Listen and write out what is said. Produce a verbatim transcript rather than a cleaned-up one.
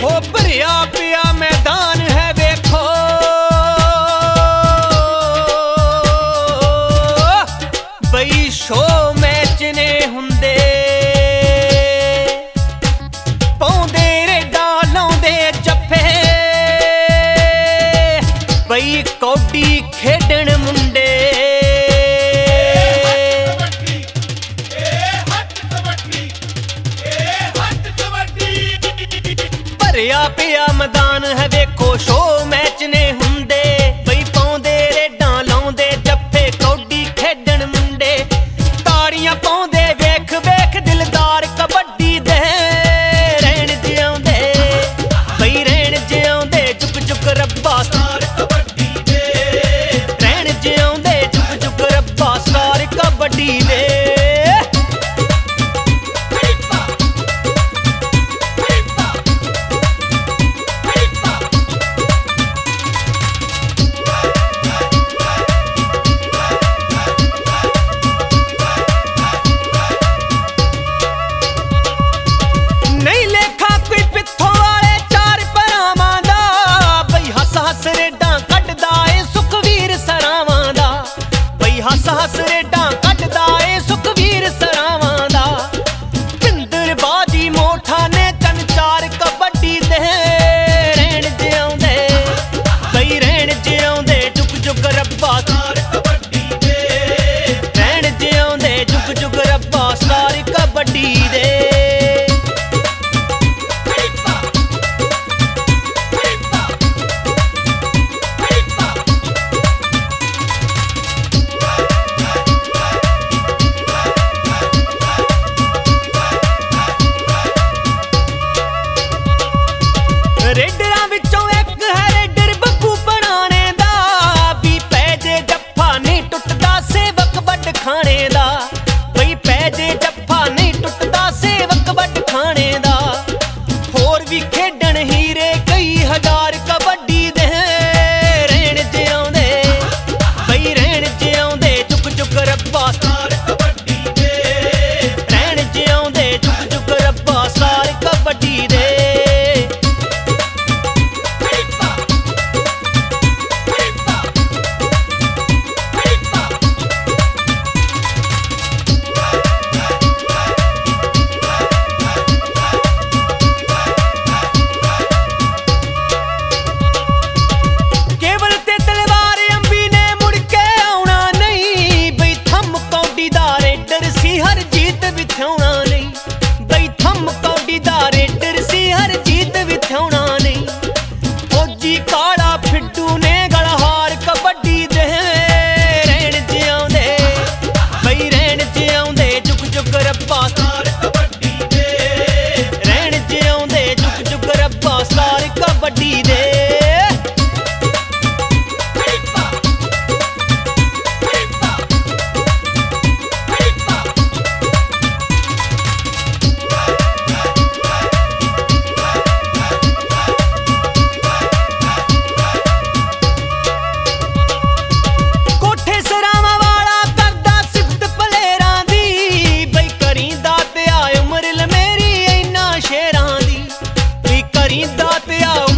हो भरिया पिया मैदान है देखो, बई शो मैच ने हुंदे पाउंदे रेडा लाउंदे जफ्फे, बई कौडी खेडण मुंडे। भरिया पिया मैदान है देखो, शो मैच ने हुंदे बई पाउंदे रेडां लाउंदे जफ्फे, कौडी खेडण मुंडे। ताड़ियां पाउंदे वेख वेख दिलदार कबड्डी दे, रैण जिउंदे बई रैण जिउंदे चुक चुक रब्बा स्टार कबड्डी दे, रैण जिउंदे चुक चुक रब्बा स्टार कबड्डी दे। नहीं लेखा कोई पित्थों वाले चार भरावां दा, बई हस हस रेडां कड्डदा ए सुखवीर सरावां दा, बई हस हस रेडां कड्डदा ए सुखवीर सरावां दा। पिंदर बाजी मोठा ने चन चार कबड्डी दे, रैण जिउंदे बई रैण जिउंदे चुक चुक रब्बा स्टार कबड्डी दे, रैण जिउंदे चुक चुक रब्बा स्टार कबड्डी दे। रेडरां विचों एक है रेडर बब्बू बनाने दा, भी पै जे जफ्फा नहीं टुटदा सेवक बड खाने दा, बई पै जे जफ्फा नहीं टुटदा सेवक बड खाने दा। होर भी खेडण हीरे कई हजार कबड्डी दे, रैण जिउंदे बई रैण जिउंदे चुक चुक रब्बा स्टार कबड्डी दे, रैण जिउंदे चुक चुक रब्बा स्टार कबड्डी दे। हर जीत विथौना नहीं बई थम कौडी दा रेडर सी, हर जीत विथौना नहीं। फौजी काला फिड्डू ने गलहार कबड्डी दे, रैण जिउंदे बई रैण जिउंदे चुक चुक रब्बा स्टार कबड्डी दे, रैण जिउंदे चुक चुक रब्बा स्टार कबड्डी दे। शेरां दी करीं दात आ